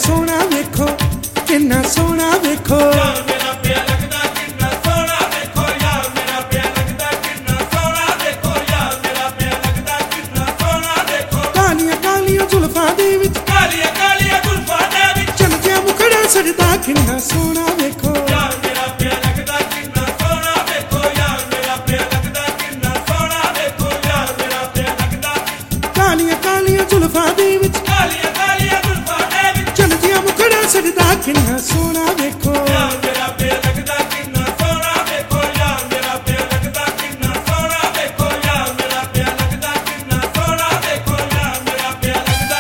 सोहना वेखो किन्ना सोहना वेखो यार मेरा पिया लगदा किन्ना सोहना देखो यार मेरा पिया लगदा किन्ना सोहना देखो यार मेरा पिया लगदा किन्ना सोहना देखो कालियां कालियां जुल्फां दे विच कालियां कालियां जुल्फां दे विच चमकिया मुखड़ा सजदा किन्ना सोहना वेखो यार मेरा पिया लगदा किन्ना सोहना देखो यार मेरा पिया लगदा किन्ना सोहना देखो यार मेरा पिया लगदा कालियां कालियां जुल्फां दे विच कालियां कालियां जुल्फां दे विच चमकिया मुखड़ा सजदा किन्ना सोहना वेखो यार मेरा पिया लगदा किन्ना सोहना देखो यार मेरा पिया लगदा किन्ना सोहना देखो यार मेरा पिया लगदा किन्ना सोहना देखो यार मेरा पिया लगदा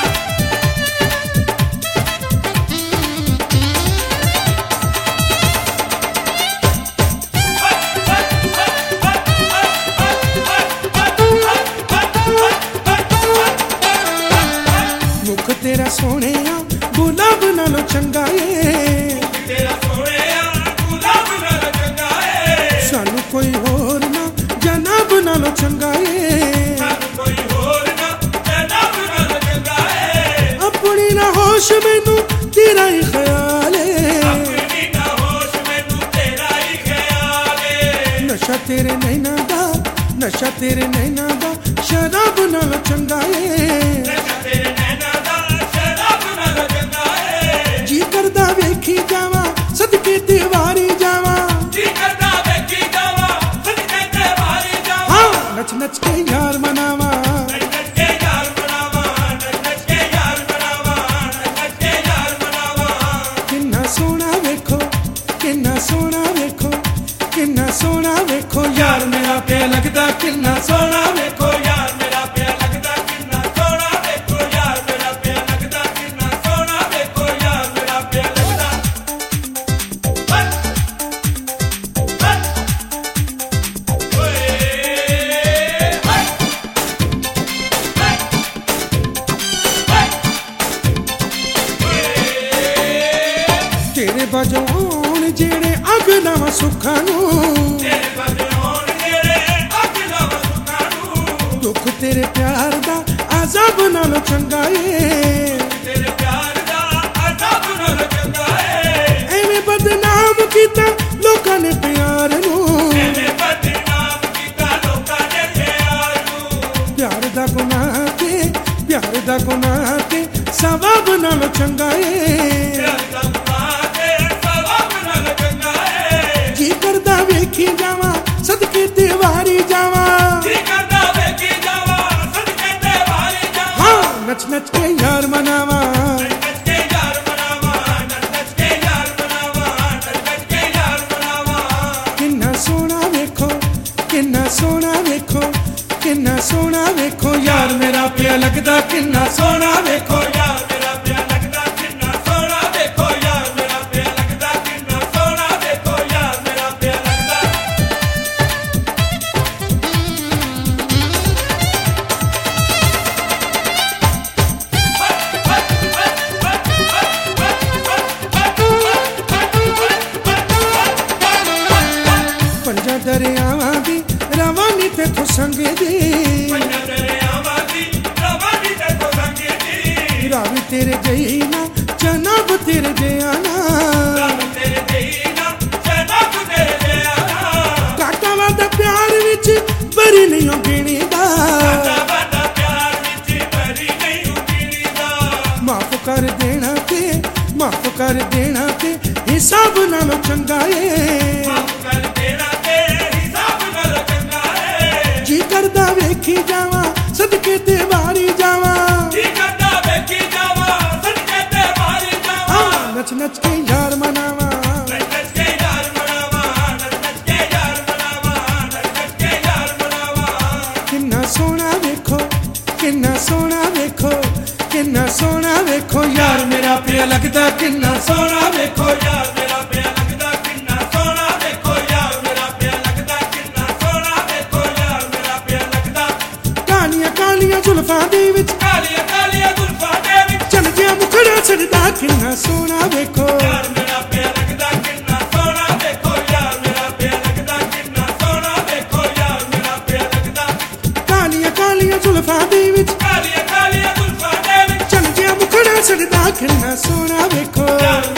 मुख तेरा सोहणिया गुलाब नालों चंगा ए तेरा सोहणिया गुलाब नालों चंगा ए सानू कोई होर ना जनाब नालों चंगा ए सानू कोई होर ना जनाब नालों चंगा ए अपनी ना होश मैनू तेरा ही ख्याल है अपनी ना होश मैनू तेरा ही ख्याल है नशा तेरे नैना दा नशा तेरे नैना दा शराब नालों चंगा है नशा तेरे नैना दा शराब नालों चंगा है जी करदा वेखी जावा सदके ते वारी जावा जी करदा वेखी जावा सदके ते वारी जावा हाँ नच नच के यार मनावा नच के यार मनावा नच के यार मनावा नच के यार मनावा किन्ना सोहना वेखो किन्ना सोहना वेखो किन्ना सोहना वेखो यार मेरा पिया लगदा किन्ना सोहना वेखो यार मेरा पिया लगदा किन्ना सोहना देखो यार मेरा पिया लगदा किन्ना सोहना देखो यार मेरा पिया लगदा तेरे बाजों आउण जेड़े अग लावां सुखां नूं तेरे बदले होण जेड़े अग लावां सुखां नूं दुख तेरे प्यार दा अज़ाब नालों चंगा ए तेरे प्यार दा अज़ाब नालों चंगा है एवें बदनाम कीता लोकां ने प्यार नूं एवें बदनाम कीता लोकां ने प्यार नूं प्यार दा गुनाह ते सवाब नालों चंगा ए प्यार दा गुनाह ते सवाब नालों चंगा है जी करदा वेखी जावा सदके ते वारी जावा जी करदा वेखी जावा सदके ते वारी जावा हाँ नच नच के यार मनावा नच के यार मनावा नच के यार मनावा नच के यार मनावा किन्ना सोहना वेखो किन्ना सोहना वेखो किन्ना सोहना वेखो यार मेरा पिया लगदा किन्ना सोहना वेखो यार मेरा पिया लगदा किन्ना सोहना देखो यार मेरा पिया लगदा किन्ना सोहना देखो यार मेरा पिया लगदा पंजा दरियावां दी रवानी ते तू संगे दी पंजा दरियावां दी रवानी ते तू संगे दी रावी तेरे जई ना जनाब तेरे जयाना रब तेरे देई ना जनाब तेरे देआना काटा वादा प्यार विच बरी नहीं हो गिणी दा साडा वादा प्यार विच भरी नहीं उगीनी दा माफ कर देना ते हिसाब नालों चंगा ए माफ कर देना ते हिसाब नालों चंगा है जी करदा वेखी जावा सदके ते वारी जावा जी करदा वेखी जावा सदके ते वारी जावा हाँ नच नच के यार मनावा नच के यार मनावा नच के यार मनावा नच के यार मनावा किन्ना सोहना वेखो किन्ना सोहना वेखो किन्ना सोहना वेखो यार मेरा पिया लगदा किन्ना सोहना वेखो यार मेरा पिया लगदा किन्ना सोहना देखो यार मेरा पिया लगदा किन्ना सोहना देखो यार मेरा पिया लगदा कालियां कालियां जुल्फां दे विच कालियां कालियां जुल्फां दे विच चमकिया मुखड़ा सजदा किन्ना सोहना वेखो यार मेरा पिया लगदा किन्ना सोहना देखो यार मेरा पिया लगदा किन्ना सोहना देखो यार मेरा पिया लगदा कालियां कालियां जुल्फां दे विच कालियां कालियां जुल्फां दे विच चमकिया मुखड़ा सजदा ਕਿੰਨਾ ਸੋਹਣਾ ਵੇਖੋ ਯਾਰ